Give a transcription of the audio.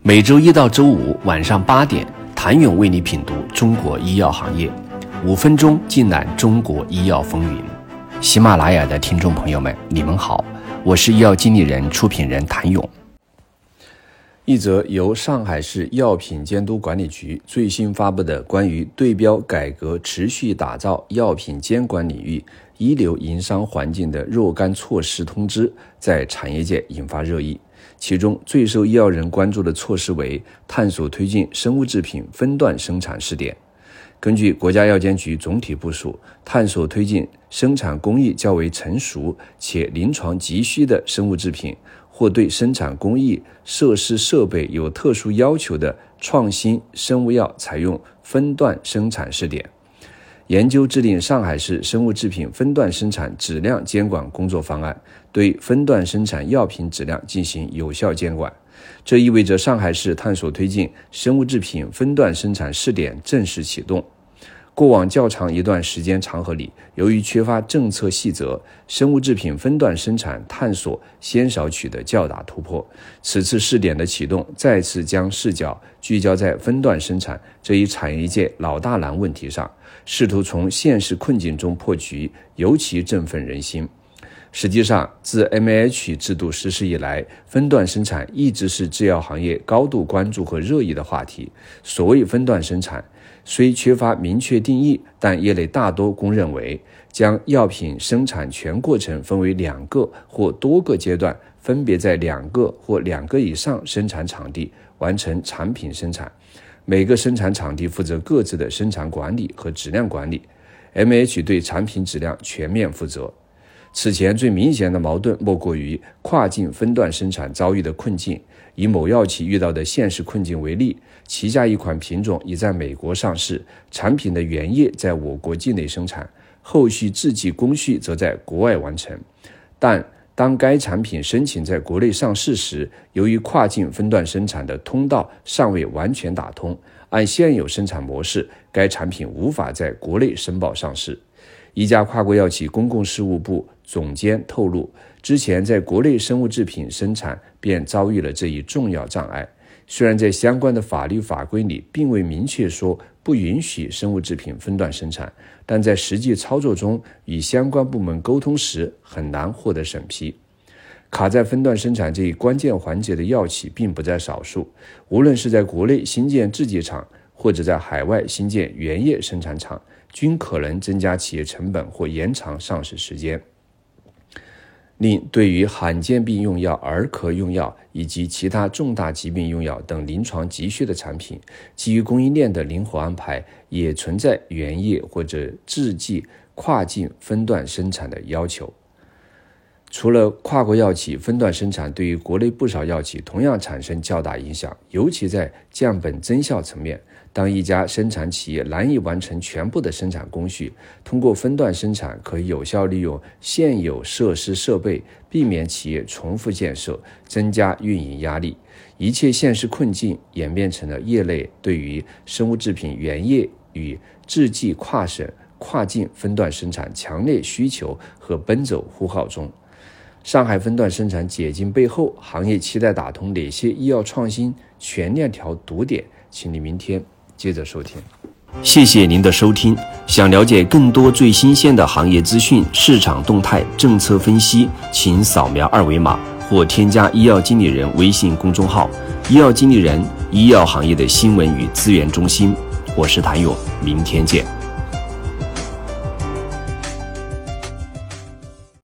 每周一到周五晚上8点，谭勇为你品读中国医药行业，5分钟尽览中国医药风云。喜马拉雅的听众朋友们，你们好，我是医药经理人、出品人谭勇。一则由上海市药品监督管理局最新发布的关于对标改革持续打造药品监管领域一流营商环境的若干措施通知，在产业界引发热议。其中最受医药人关注的措施为探索推进生物制品分段生产试点。根据国家药监局总体部署，探索推进生产工艺较为成熟且临床急需的生物制品，或对生产工艺、设施设备有特殊要求的创新生物药采用分段生产试点。研究制定上海市生物制品分段生产质量监管工作方案，对分段生产药品质量进行有效监管。这意味着上海市探索推进生物制品分段生产试点正式启动。过往较长一段时间长河里，由于缺乏政策细则，生物制品分段生产探索鲜少取得较大突破。此次试点的启动，再次将视角聚焦在分段生产这一产业界老大难问题上，试图从现实困境中破局，尤其振奋人心。实际上，自 MAH 制度实施以来，分段生产一直是制药行业高度关注和热议的话题。所谓分段生产，虽缺乏明确定义，但业内大多公认为，将药品生产全过程分为2个或多个阶段，分别在2个或2个以上生产场地完成产品生产，每个生产场地负责各自的生产管理和质量管理。MAH 对产品质量全面负责。此前最明显的矛盾莫过于跨境分段生产遭遇的困境。以某药企遇到的现实困境为例，旗下一款品种已在美国上市，产品的原液在我国境内生产，后续制剂工序则在国外完成。但当该产品申请在国内上市时，由于跨境分段生产的通道尚未完全打通，按现有生产模式，该产品无法在国内申报上市。一家跨国药企公共事务部总监透露，之前在国内生物制品生产便遭遇了这一重要障碍。虽然在相关的法律法规里并未明确说不允许生物制品分段生产，但在实际操作中与相关部门沟通时很难获得审批。卡在分段生产这一关键环节的药企并不在少数，无论是在国内新建制剂厂，或者在海外新建原液生产厂，均可能增加企业成本或延长上市时间。另对于罕见病用药、儿科用药以及其他重大疾病用药等临床急需的产品，基于供应链的灵活安排，也存在原液或者制剂跨境分段生产的要求。除了跨国药企分段生产，对于国内不少药企同样产生较大影响，尤其在降本增效层面。当一家生产企业难以完成全部的生产工序，通过分段生产可以有效利用现有设施设备，避免企业重复建设，增加运营压力。一切现实困境演变成了业内对于生物制品原液与制剂跨省、跨境分段生产强烈需求和奔走呼号中。上海分段生产解禁背后，行业期待打通哪些医药创新全链条堵点？请你明天接着收听。谢谢您的收听。想了解更多最新鲜的行业资讯、市场动态、政策分析，请扫描2维码或添加医药经理人微信公众号“医药经理人”，医药行业的新闻与资源中心。我是谭勇，明天见。